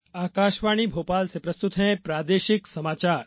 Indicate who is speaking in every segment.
Speaker 1: आकाशवाणी भोपाल से प्रस्तुत हैं प्रादेशिक समाचार।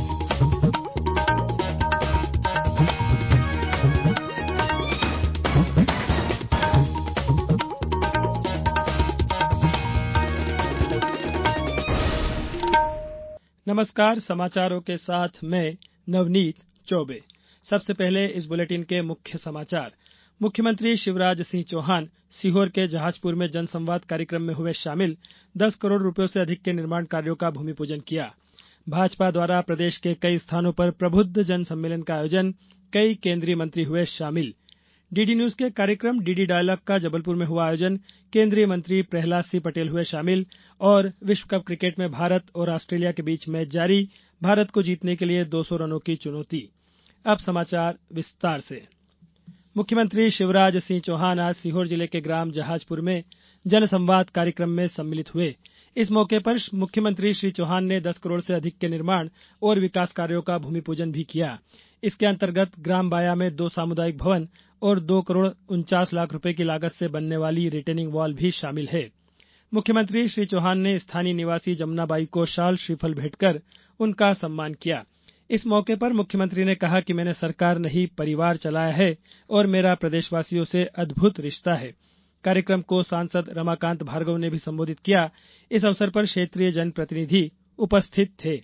Speaker 1: नमस्कार, समाचारों के साथ मैं नवनीत चौबे। सबसे पहले इस बुलेटिन के मुख्य समाचार। मुख्यमंत्री शिवराज सिंह चौहान सीहोर के जहाजपुर में जनसंवाद कार्यक्रम में हुए शामिल। 10 करोड़ रुपयों से अधिक के निर्माण कार्यों का भूमि पूजन किया। भाजपा द्वारा प्रदेश के कई स्थानों पर प्रबुद्ध जन सम्मेलन का आयोजन। कई केंद्रीय मंत्री हुए शामिल। डीडी न्यूज के कार्यक्रम डीडी डायलॉग का जबलपुर में हुआ आयोजन। केंद्रीय मंत्री प्रहलाद सिंह पटेल हुए शामिल। और विश्व कप क्रिकेट में भारत और ऑस्ट्रेलिया के बीच मैच जारी। भारत को जीतने के लिए 200 रनों की चुनौती। अब समाचार विस्तार से। मुख्यमंत्री शिवराज सिंह चौहान आज सीहोर जिले के ग्राम जहाजपुर में जनसंवाद कार्यक्रम में सम्मिलित हुए। इस मौके पर मुख्यमंत्री श्री चौहान ने 10 करोड़ से अधिक के निर्माण और विकास कार्यों का भूमि पूजन भी किया। इसके अंतर्गत ग्राम बाया में 2 सामुदायिक भवन और 2 करोड़ 49 लाख रुपए की लागत से बनने वाली रिटेनिंग वॉल भी शामिल है। मुख्यमंत्री श्री चौहान ने स्थानीय निवासी जमुनाबाई को शाल श्रीफल भेंट कर उनका सम्मान किया। इस मौके पर मुख्यमंत्री ने कहा कि मैंने सरकार नहीं परिवार चलाया है और मेरा प्रदेशवासियों से अद्भुत रिश्ता है। कार्यक्रम को सांसद रमाकांत भार्गव ने भी संबोधित किया। इस अवसर पर क्षेत्रीय जनप्रतिनिधि उपस्थित थे।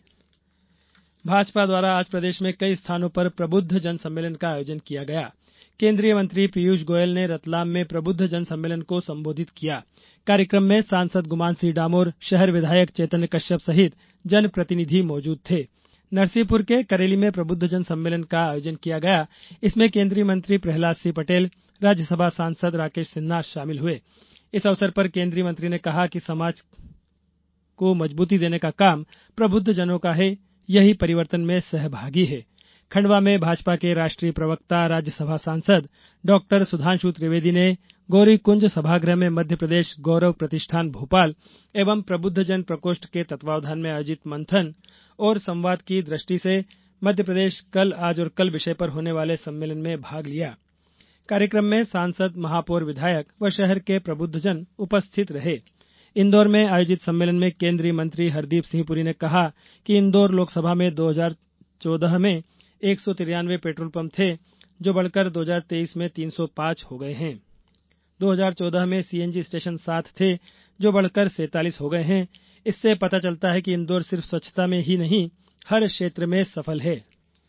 Speaker 1: भाजपा द्वारा आज प्रदेश में कई स्थानों पर प्रबुद्ध जन सम्मेलन का आयोजन किया गया। केंद्रीय मंत्री पीयूष गोयल ने रतलाम में प्रबुद्ध जन सम्मेलन को संबोधित किया। कार्यक्रम में सांसद गुमान सिंह डामोर, शहर विधायक चैतन्य कश्यप सहित जनप्रतिनिधि मौजूद थे। नरसिंहपुर के करेली में प्रबुद्ध जन सम्मेलन का आयोजन किया गया। इसमें केंद्रीय मंत्री प्रहलाद सिंह पटेल, राज्यसभा सांसद राकेश सिन्हा शामिल हुए। इस अवसर पर केंद्रीय मंत्री ने कहा कि समाज को मजबूती देने का काम प्रबुद्ध जनों का है। यही परिवर्तन में सहभागी है। खंडवा में भाजपा के राष्ट्रीय प्रवक्ता, राज्यसभा सांसद डॉक्टर सुधांशु त्रिवेदी ने गौरीकुंज सभागृह में मध्य प्रदेश गौरव प्रतिष्ठान भोपाल एवं प्रबुद्ध जन प्रकोष्ठ के तत्वावधान में आयोजित मंथन और संवाद की दृष्टि से मध्य प्रदेश कल, आज और कल विषय पर होने वाले सम्मेलन में भाग लिया। कार्यक्रम में सांसद, महापौर, विधायक व शहर के प्रबुद्धजन उपस्थित रहे। इंदौर में आयोजित सम्मेलन में केंद्रीय मंत्री हरदीप सिंह पुरी ने कहा कि इंदौर लोकसभा में 2014 में 193 पेट्रोल पंप थे, जो बढ़कर 2023 में 305 हो गए हैं। 2014 में सीएनजी स्टेशन 7 थे, जो बढ़कर 47 हो गए हैं। इससे पता चलता है कि इंदौर सिर्फ स्वच्छता में ही नहीं, हर क्षेत्र में सफल है।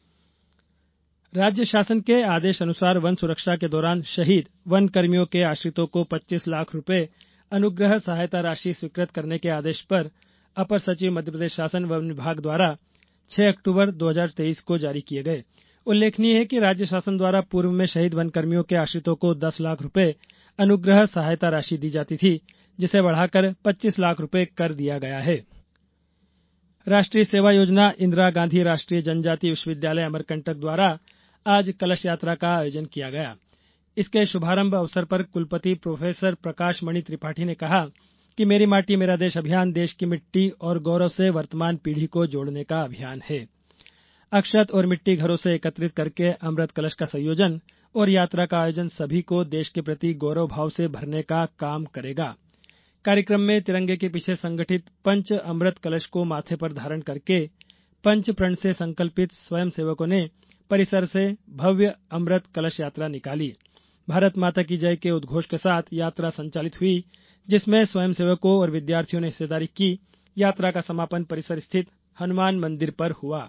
Speaker 1: राज्य शासन के आदेश अनुसार वन सुरक्षा के दौरान शहीद वन कर्मियों के आश्रितों को 25 लाख रुपए अनुग्रह सहायता राशि स्वीकृत करने के आदेश पर अपर सचिव मध्यप्रदेश शासन वन विभाग द्वारा 6 अक्टूबर 2023 को जारी किए गए। उल्लेखनीय है कि राज्य शासन द्वारा पूर्व में शहीद वन कर्मियों के आश्रितों को 10 लाख रुपए अनुग्रह सहायता राशि दी जाती थी, जिसे बढ़ाकर 25 लाख रुपए कर दिया गया है। राष्ट्रीय सेवा योजना इंदिरा गांधी राष्ट्रीय जनजाति विश्वविद्यालय अमरकंटक द्वारा आज कलश यात्रा का आयोजन किया गया। इसके शुभारंभ अवसर पर कुलपति प्रोफेसर प्रकाश मणि त्रिपाठी ने कहा कि मेरी माटी मेरा देश अभियान देश की मिट्टी और गौरव से वर्तमान पीढ़ी को जोड़ने का अभियान है। अक्षत और मिट्टी घरों से एकत्रित करके अमृत कलश का संयोजन और यात्रा का आयोजन सभी को देश के प्रति गौरव भाव से भरने का काम करेगा। कार्यक्रम में तिरंगे के पीछे संगठित पंच अमृत कलश को माथे पर धारण करके पंच प्रण से संकल्पित स्वयंसेवकों ने परिसर से भव्य अमृत कलश यात्रा निकाली। भारत माता की जय के उद्घोष के साथ यात्रा संचालित हुई, जिसमें स्वयंसेवकों और विद्यार्थियों ने हिस्सेदारी की। यात्रा का समापन परिसर स्थित हनुमान मंदिर पर हुआ।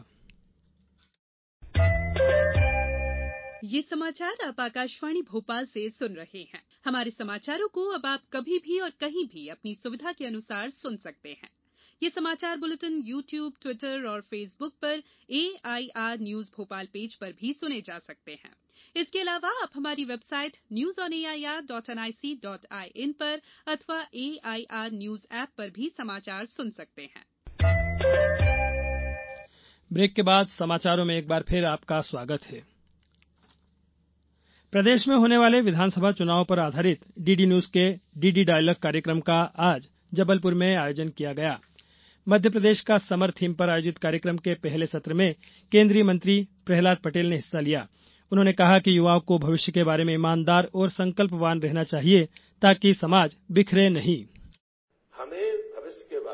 Speaker 2: ये समाचार आप आकाशवाणी भोपाल से सुन रहे हैं। हमारे समाचारों को अब आप कभी भी और कहीं भी अपनी सुविधा के अनुसार सुन सकते हैं। ये समाचार बुलेटिन YouTube, ट्विटर और फेसबुक पर AIR न्यूज भोपाल पेज पर भी सुने जा सकते हैं। इसके अलावा आप हमारी वेबसाइट newsonair.nic.in पर अथवा AIR न्यूज ऐप पर भी समाचार सुन सकते हैं।
Speaker 1: ब्रेक के बाद समाचारों में एक बार फिर आपका स्वागत है। प्रदेश में होने वाले विधानसभा चुनाव पर आधारित डीडी न्यूज के डीडी डायलॉग कार्यक्रम का आज जबलपुर में आयोजन किया गया। मध्य प्रदेश का समर थीम पर आयोजित कार्यक्रम के पहले सत्र में केंद्रीय मंत्री प्रहलाद पटेल ने हिस्सा लिया। उन्होंने कहा कि युवाओं को भविष्य के बारे में ईमानदार और संकल्पवान रहना चाहिए ताकि समाज बिखरे नहीं।
Speaker 3: हमें भविष्य के बारे में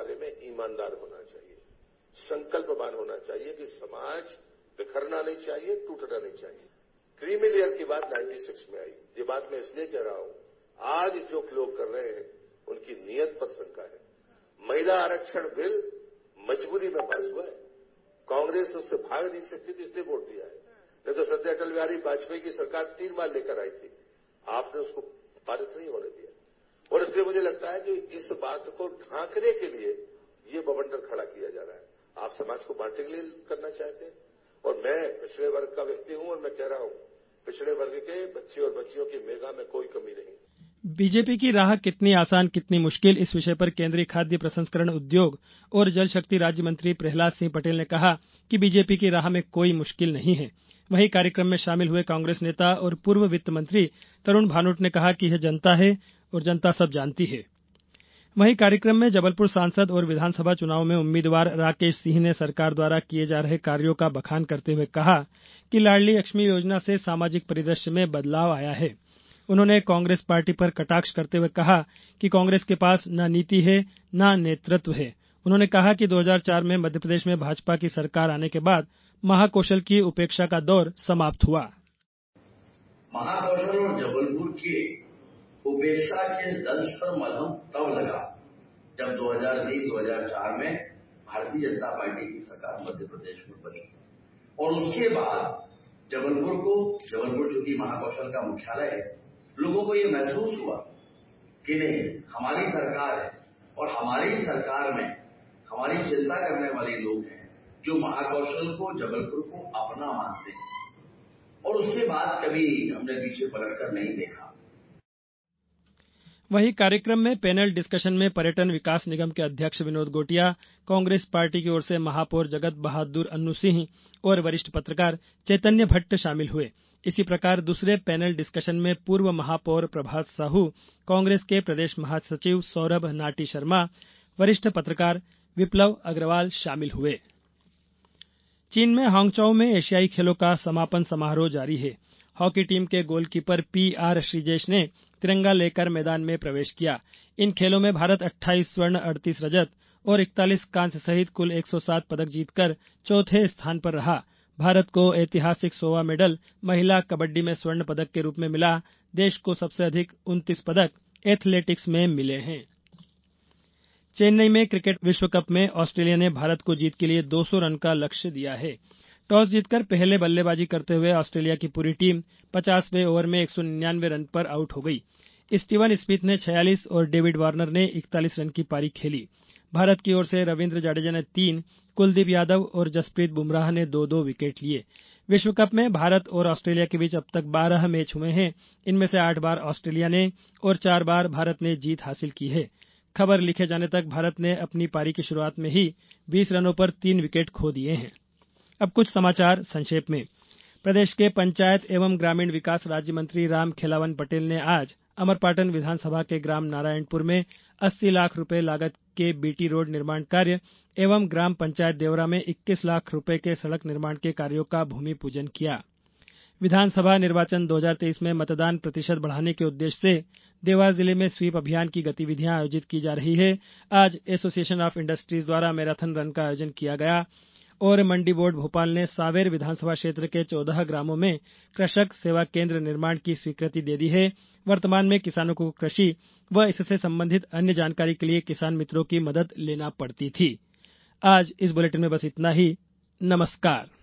Speaker 3: ईमानदार होना चाहिए, संकल्पवान होना चाहिए कि समाज बिखरना नहीं चाहिए, टूटना नहीं चाहिए। क्रीमी लेयर की बात 96 में आई। ये बात मैं इसलिए कह रहा हूं, आज जो लोग कर रहे हैं उनकी नीयत पर शंका है। महिला आरक्षण बिल मजबूरी में पास हुआ है, कांग्रेस उससे भाग नहीं सकती थी, इसलिए वोट दिया है। नहीं तो सत्य अटल बिहारी वाजपेयी की सरकार 3 बार लेकर आई थी, आपने उसको पारित नहीं होने दिया। और इसलिए मुझे लगता है कि इस बात को ढांकने के लिए ये बवंडर खड़ा किया जा रहा है। आप समाज को बांटने के लिए करना चाहते हैं, और मैं पिछड़े वर्ग का व्यक्ति हूं और मैं कह रहा हूं, पिछड़े वर्ग के बच्चे और बच्चियों की मेगा में कोई कमी नहीं।
Speaker 1: बीजेपी की राह कितनी आसान कितनी मुश्किल, इस विषय पर केंद्रीय खाद्य प्रसंस्करण उद्योग और जल शक्ति राज्य मंत्री प्रहलाद सिंह पटेल ने कहा कि बीजेपी की राह में कोई मुश्किल नहीं है। वहीं कार्यक्रम में शामिल हुए कांग्रेस नेता और पूर्व वित्त मंत्री तरुण भानोट ने कहा कि यह जनता है और जनता सब जानती है। वहीं कार्यक्रम में जबलपुर सांसद और विधानसभा चुनाव में उम्मीदवार राकेश सिंह ने सरकार द्वारा किए जा रहे कार्यों का बखान करते हुए कहा कि लाडली लक्ष्मी योजना से सामाजिक परिदृश्य में बदलाव आया है। उन्होंने कांग्रेस पार्टी पर कटाक्ष करते हुए कहा कि कांग्रेस के पास न नीति है न नेतृत्व है। उन्होंने कहा कि 2004 में मध्यप्रदेश में भाजपा की सरकार आने के बाद महाकौशल की उपेक्षा का दौर समाप्त हुआ।
Speaker 4: महाकौशल और जबलपुर की उपेक्षा के दंश पर मलहम तब लगा जब 2003-2004 में भारतीय जनता पार्टी की सरकार मध्य प्रदेश में बनी, और उसके बाद जबलपुर चूंकि महाकौशल का मुख्यालय है, लोगों को ये महसूस हुआ कि नहीं, हमारी सरकार है और हमारी सरकार में हमारी चिंता करने वाले लोग हैं जो महाकौशल को, जबलपुर को अपना मानते हैं, और उसके बाद कभी हमने पीछे पलटकर नहीं देखा।
Speaker 1: वहीं कार्यक्रम में पैनल डिस्कशन में पर्यटन विकास निगम के अध्यक्ष विनोद गोटिया, कांग्रेस पार्टी की ओर से महापौर जगत बहादुर अन्नू सिंह और वरिष्ठ पत्रकार चैतन्य भट्ट शामिल हुए। इसी प्रकार दूसरे पैनल डिस्कशन में पूर्व महापौर प्रभात साहू, कांग्रेस के प्रदेश महासचिव सौरभ नाटी शर्मा, वरिष्ठ पत्रकार विप्लव अग्रवाल शामिल हुए। चीन में हांगझोउ में एशियाई खेलों का समापन समारोह जारी है। हॉकी टीम के गोलकीपर पीआर श्रीजेश ने तिरंगा लेकर मैदान में प्रवेश किया। इन खेलों में भारत 28 स्वर्ण, 38 रजत और 41 कांस्य सहित कुल 107 पदक जीतकर चौथे स्थान पर रहा। भारत को ऐतिहासिक 100वां मेडल महिला कबड्डी में स्वर्ण पदक के रूप में मिला। देश को सबसे अधिक 29 पदक एथलेटिक्स में मिले हैं। चेन्नई में क्रिकेट विश्व कप में ऑस्ट्रेलिया ने भारत को जीत के लिए 200 रन का लक्ष्य दिया है। टॉस जीतकर पहले बल्लेबाजी करते हुए ऑस्ट्रेलिया की पूरी टीम 50वें ओवर में 199 रन पर आउट हो गई। स्टीवन स्मिथ ने 46 और डेविड वार्नर ने 41 रन की पारी खेली। भारत की ओर से रविंद्र जडेजा ने 3, कुलदीप यादव और जसप्रीत बुमराह ने 2-2 विकेट लिए। विश्व कप में भारत और ऑस्ट्रेलिया के बीच अब तक 12 मैच हुए हैं। इनमें से 8 बार ऑस्ट्रेलिया ने और 4 बार भारत ने जीत हासिल की है। खबर लिखे जाने तक भारत ने अपनी पारी की शुरुआत में ही 20 रनों पर 3 विकेट खो दिए हैं। अब कुछ समाचार संक्षेप में। प्रदेश के पंचायत एवं ग्रामीण विकास राज्य मंत्री राम खेलावन पटेल ने आज अमरपाटन विधानसभा के ग्राम नारायणपुर में 80 लाख रुपए लागत के बीटी रोड निर्माण कार्य एवं ग्राम पंचायत देवरा में 21 लाख रुपए के सड़क निर्माण के कार्यों का भूमि पूजन किया। विधानसभा निर्वाचन 2023 में मतदान प्रतिशत बढ़ाने के उद्देश्य से देवास जिले में स्वीप अभियान की गतिविधियां आयोजित की जा रही है। आज एसोसिएशन ऑफ इंडस्ट्रीज द्वारा मैराथन रन का आयोजन किया गया और मंडी बोर्ड भोपाल ने सांवेर विधानसभा क्षेत्र के 14 ग्रामों में कृषक सेवा केंद्र निर्माण की स्वीकृति दे दी है। वर्तमान में किसानों को कृषि व इससे संबंधित अन्य जानकारी के लिए किसान मित्रों की मदद लेना पड़ती थी। आज इस बुलेटिन में बस इतना ही। नमस्कार।